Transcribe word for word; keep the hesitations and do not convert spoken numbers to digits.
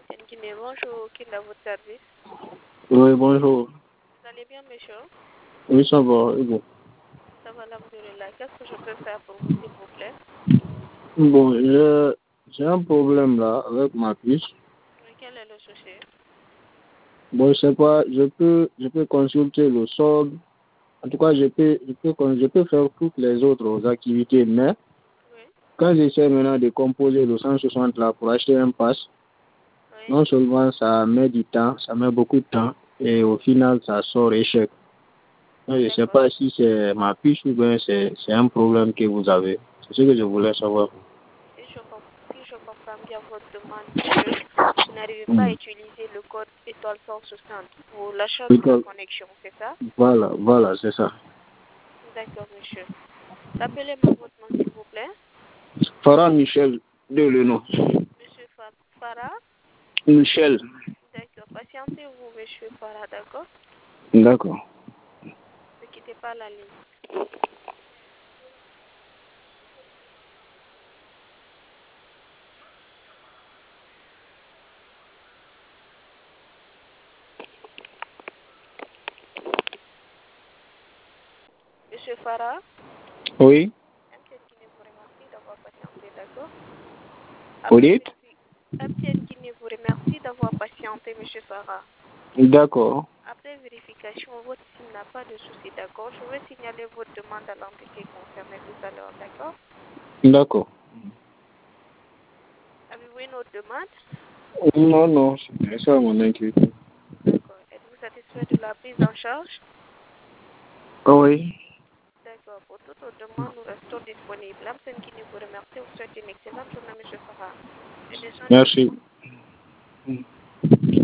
Guinée, bonjour, qui est à votre service? Oui, bonjour. Vous allez bien, monsieur? Oui, ça va. Et bon. Ça va, alhamdoulilah. Qu'est-ce que je peux faire pour vous, s'il vous plaît? Bon, je- j'ai un problème là avec ma puce. Oui, quel est le souci? Bon, je sais pas, je peux, je peux consulter le solde. En tout cas, je peux, je peux, con- je peux faire toutes les autres activités, mais Oui, quand j'essaie maintenant de composer le cent soixante là pour acheter un pass, oui. non seulement ça met du temps, ça met beaucoup de temps, et au final, ça sort échec. Donc, je ne sais D'accord. pas si c'est ma puce ou bien c'est c'est un problème que vous avez. C'est ce que je voulais savoir. Si je, com- si je comprends bien votre demande, monsieur, vous n'arrivez pas à Mm. utiliser le code étoile cent soixante pour l'achat de la Étoile- connexion, c'est ça? Voilà, voilà, c'est ça. D'accord, monsieur. Rappelez-moi votre nom, s'il vous plaît. Farah Michel de le nom. Monsieur Fa- Farah. Michel. D'accord. Patientez-vous, monsieur Farah, d'accord? D'accord. Ne quittez pas la ligne. Monsieur Farah, Oui. M T N Guinée vous remercie d'avoir patienté, d'accord? Vous Après dites? vérifi- M T N Guinée vous remercie d'avoir patienté, monsieur Farah. D'accord. Après vérification, votre SIM n'a pas de souci, d'accord? Je vais signaler votre demande à l'entité concernée tout à l'heure, d'accord? D'accord. Avez-vous une autre demande? Non, non, c'est ça mon inquiétude. D'accord. Êtes-vous satisfait de la prise en charge? Oui. D'accord. Pour toute autre demande, nous restons disponibles. M T N Guinée vous remercie. Vous souhaite une excellente journée, monsieur Farah. Et des soins de Merci.